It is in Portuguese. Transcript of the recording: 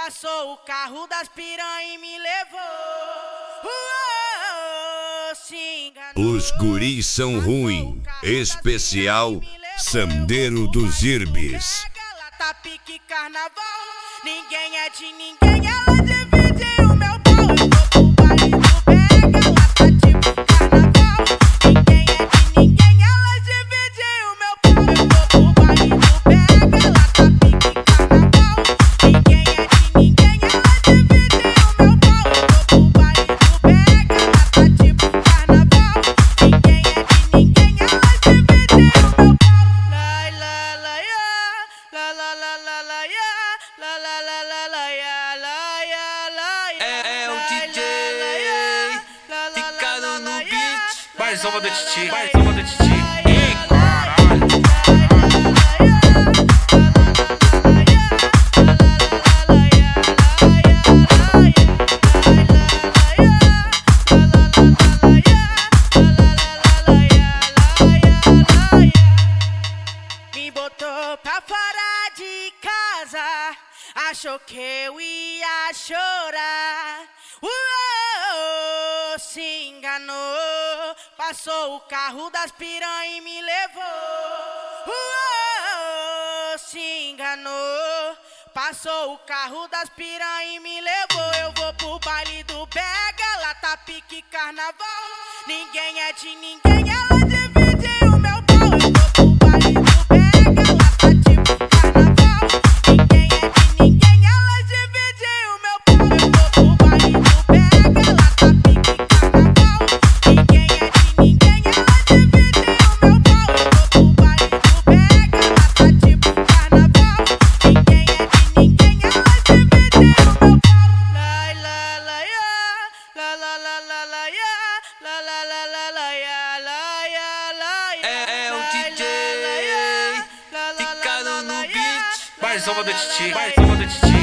Passou o carro das piranha e me levou. Se enganou. Os guris são ruim, especial Sandeiro dos Irbes. Ela tá pique carnaval, ninguém é de ninguém, ela divide o meu pau. Eu vou pro baile do Pega, ela tá tipo carnaval, ninguém é de ninguém, ela divide o meu pau. Eu vou pro baile do Pega, ela tá pique carnaval, ninguém é de ninguém, ela divide o meu pau. Eu vou pro baile do Pega, ela tá tipo carnaval, ninguém é de ninguém, ela divide o meu pau. Lai la la ya, la la la la la ya, la la la la la ya, la ya la ya. É o DJ Ficado no beat. Mais uma do Titi, mais uma do Titi. Ei, caralho. Me botou pra fora de casa, achou que eu ia chorar. Se enganou, passou o carro das piranha e me levou. Se enganou, passou o carro das piranha e me levou. Eu vou pro baile do Pega, ela tá pique carnaval, ninguém é de ninguém, ela divide o meu pau. Eu vou pro baile do Pega, ela tá tipo carnaval, ninguém é de ninguém, ela divide o meu pau. Eu vou pro baile do Pega, ela tá pique carnaval, ninguém é de ninguém, ela divide o meu pau. Eu vou pro baile do Pega, ela tá tipo carnaval, ninguém é de ninguém, ela divide o meu pau. Lai la la ya, la la la la la ya, la la la la la ya, la ya la ya. É o DJ Ficado no beat. Mais uma do Titi, mais uma do Titi.